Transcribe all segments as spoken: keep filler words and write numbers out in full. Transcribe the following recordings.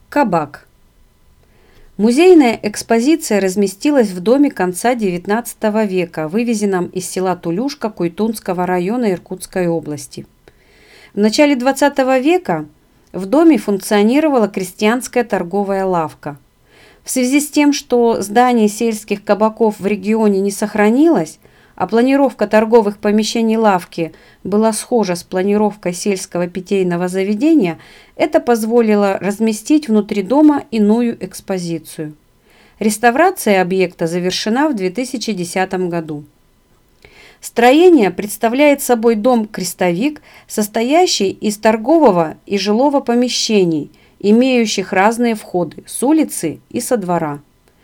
Кабак. Музейная экспозиция разместилась в доме конца девятнадцатого века, вывезенном из села Тулюшка Куйтунского района Иркутской области. В начале двадцатого века в доме функционировала крестьянская торговая лавка. В связи с тем, что здание сельских кабаков в регионе не сохранилось, а планировка торговых помещений лавки была схожа с планировкой сельского питейного заведения, это позволило разместить внутри дома иную экспозицию. Реставрация объекта завершена в две тысячи десятом году. Строение представляет собой дом-крестовик, состоящий из торгового и жилого помещений, имеющих разные входы с улицы и со двора.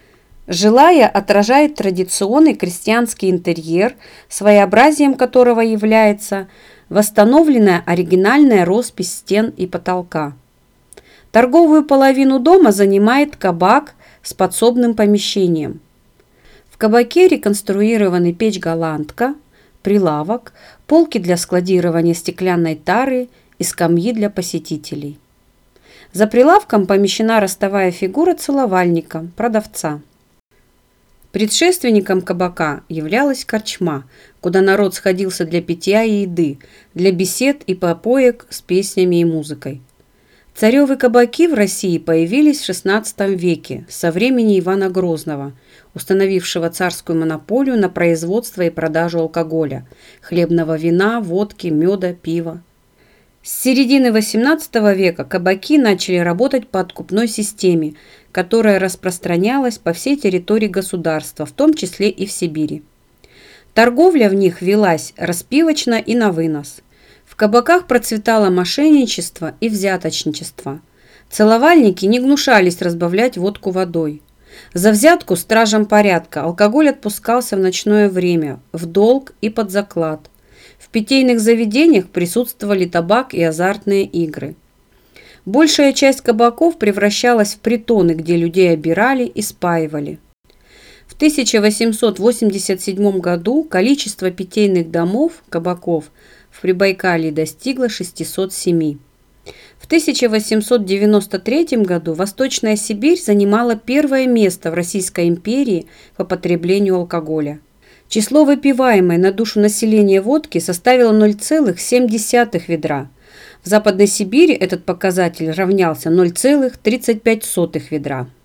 Жилая отражает традиционный крестьянский интерьер, своеобразием которого является восстановленная оригинальная роспись стен и потолка. Торговую половину дома занимает кабак с подсобным помещением. В кабаке реконструированы печь-голландка, прилавок, полки для складирования стеклянной тары и скамьи для посетителей. За прилавком помещена ростовая фигура целовальника, продавца. Предшественником кабака являлась корчма, куда народ сходился для питья и еды, для бесед и попоек с песнями и музыкой. Царевы кабаки в России появились в шестнадцатом веке, со времени Ивана Грозного, установившего царскую монополию на производство и продажу алкоголя, хлебного вина, водки, меда, пива. С середины восемнадцатого века кабаки начали работать по откупной системе, которая распространялась по всей территории государства, в том числе и в Сибири. Торговля в них велась распивочно и на вынос. В кабаках процветало мошенничество и взяточничество. Целовальники не гнушались разбавлять водку водой. За взятку стражам порядка алкоголь отпускался в ночное время, в долг и под заклад. В питейных заведениях присутствовали табак и азартные игры. Большая часть кабаков превращалась в притоны, где людей обирали и спаивали. В тысяча восемьсот восемьдесят седьмом году количество питейных домов, кабаков, в Прибайкалье достигло шестисот семи. В тысяча восемьсот девяносто третьем году Восточная Сибирь занимала первое место в Российской империи по потреблению алкоголя. Число выпиваемой на душу населения водки составило ноль целых семь десятых ведра. В Западной Сибири этот показатель равнялся ноль целых тридцать пять сотых ведра.